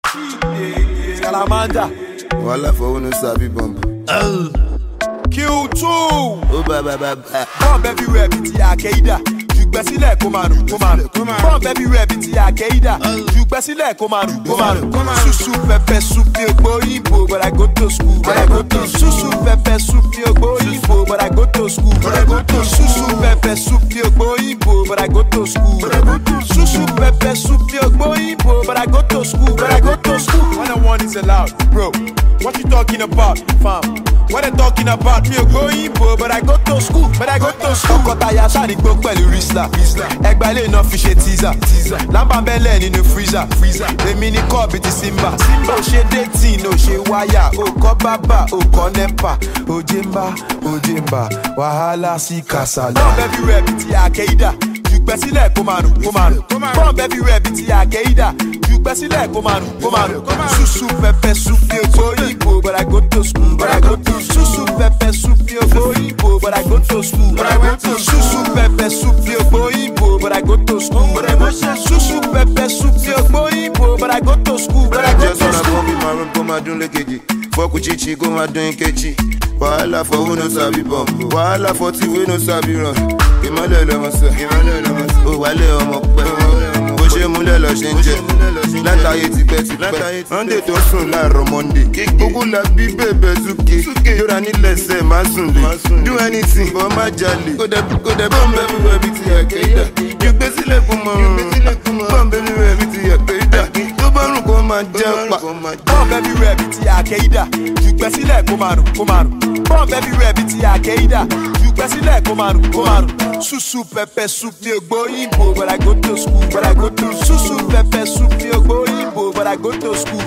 Scalamanda. Walla for who no sabi bump. Q2. Oh ba. Bomb everywhere biti Al-Qaeda. Jùgbẹ́ sílẹ̀ kó máa rùn. Bomb everywhere biti Al-Qaeda. Jùgbẹ́ sílẹ̀ kó máa rùn. Susu pepper soup mi ò gbóyìnbó, but I go to school. Susu pepper soup mi ò gbóyìnbó, but I go to school. Susu pepper soup mi ò gbóyìnbó, but I go to school. Susu pepper soup mi ò gbóyìnbó, but I go to school. When I want is allowed, bro. What you talking about, fam? What they talking about? Me going bro, but I go to school. Ọkọ̀tà ya ṣáà ní gbó pẹ̀lú Rizla. Ẹgbẹ́ ilé iná fi ṣe teaser. Lámbà bẹ́lẹ̀ nínú freezer. Èmi ní kọ́ọ̀bì ti Simba. Ó ṣe dating, ó ṣe wáyà. Ó kọ́ bábà, ó kọ́ nẹ́pà. Òjé ń bà, wàhálà sí kàsálà. Bomb everywhere bí ti Al-Qaeda. Jùgbẹ́ sílẹ̀ kó máa rùn. Bomb everywhere bí ti Al-Qaeda. Jùgbẹ́ sílẹ̀ kó máa rùn. Susu pepper soup mi ò gbóyìnbó, but I go to school. Susu pepper soup mi ò gbóyìnbó, but I go to school. Susu pepper soup mi ò gbóyìnbó, but I go to school. Susu pepper soup mi ò gbóyìnbó, but I go to school. Just wanna come in my room, come and do lekeji. Fuck with chichi, go and do nkechi. Wahala for who no sabi bump. Wahala for ti we no sabi run. Ìmọ̀lẹ̀ lọ́mọ sọ. Ó wálé ọmọ pẹ́. Bó ṣe múlẹ̀ lọ ṣe ń jẹ. Látàyè tipẹ́. Monday tó sùn láàárọ̀ Monday. Gbogbo la bí bèbè súkè. Yóra nílẹ̀ sẹ̀ máa sùn lé. Do anything but má jalè. Kò dẹ̀ bomb everywhere bí ti Al-Qaeda. Jùgbé sílẹ̀ fún mọ́. Bomb everywhere bí ti Al-Qaeda. Tó bá rùn kó máa jẹ́ pa. Bomb everywhere bí ti Al-Qaeda. Jùgbẹ́ sílẹ̀ kó máa rùn. Bomb everywhere bí ti Al-Qaeda. Jùgbẹ́ sílẹ̀ kó máa rùn. Susu pepper soup mi ò gbóyìnbó, but I go to school. Susu pepper soup mi ò gbóyìnbó, but I go to school.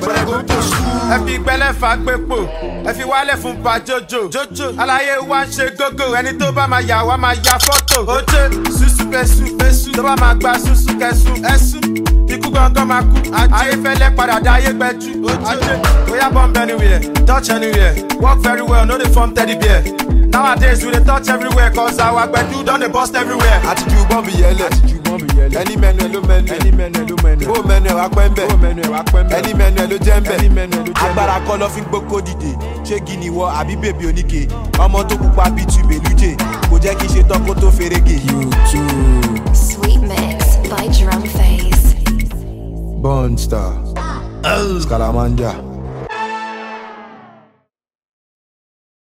Ẹ fi gbẹ́lẹ́ fa gbépo, ẹ fi wálẹ̀ fún pa jojo. Aláyé wa ń ṣe gógó, ẹni tó bá máa yà wá máa ya fọ́tò. Oje susu pẹ̀sù, tó bá máa gba susu kẹsùn ẹ̀sùn. Ikú gangan máa kú, ayé fẹ́lẹ́ padà dá ayé gbẹ́jú. Oje bóyá bomb anywhere, touch anywhere, work very well, no dey form teddy bear. Nowadays we dey touch everywhere, cause our gbedu don dey bust everywhere. Àtijú bọ́ọ̀bù yẹlẹ̀. Ẹni mẹ́nu ẹ̀ ló mẹ́nu. Bó mẹ́nu ẹ̀ wá pẹ́ ń bẹ̀. Ẹni mẹ́nu ẹ̀ ló jẹ́ ń bẹ̀. Agbára kọ́ lọ fi ń gbókó dìde. Ṣé gini wọ àbí bèbí oníke? Ọmọ tó pupa bíi tu bèlújè. Kò jẹ́ kí n ṣe tán kó tó ferege. Sweet Mix by Drum Phase. Born Star. Scalamanda.